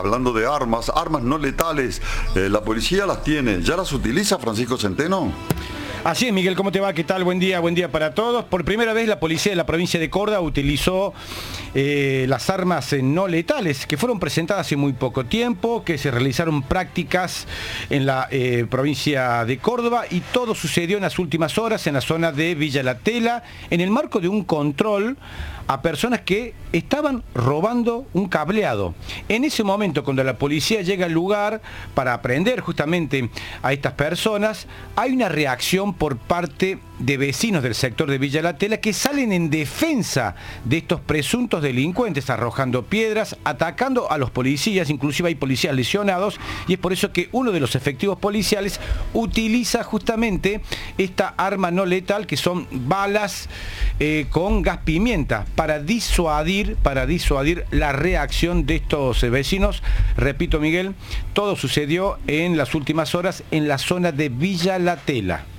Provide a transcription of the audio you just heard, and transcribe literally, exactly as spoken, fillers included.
hablando de armas, armas no letales, eh, la policía las tiene, ¿ya las utiliza, Francisco Centeno? Así es, Miguel, ¿cómo te va? ¿Qué tal? Buen día, buen día para todos. Por primera vez la policía de la provincia de Córdoba utilizó eh, las armas eh, no letales, que fueron presentadas hace muy poco tiempo, que se realizaron prácticas en la eh, provincia de Córdoba, y todo sucedió en las últimas horas en la zona de Villa La Tela, en el marco de un control a personas que estaban robando un cableado. En ese momento, cuando la policía llega al lugar para aprender justamente a estas personas, hay una reacción por parte de vecinos del sector de Villa La Tela que salen en defensa de estos presuntos delincuentes, arrojando piedras, atacando a los policías, inclusive hay policías lesionados, y es por eso que uno de los efectivos policiales utiliza justamente esta arma no letal, que son balas eh, con gas pimienta, para disuadir, para disuadir la reacción de estos vecinos. Repito, Miguel, todo sucedió en las últimas horas en la zona de Villa La Tela.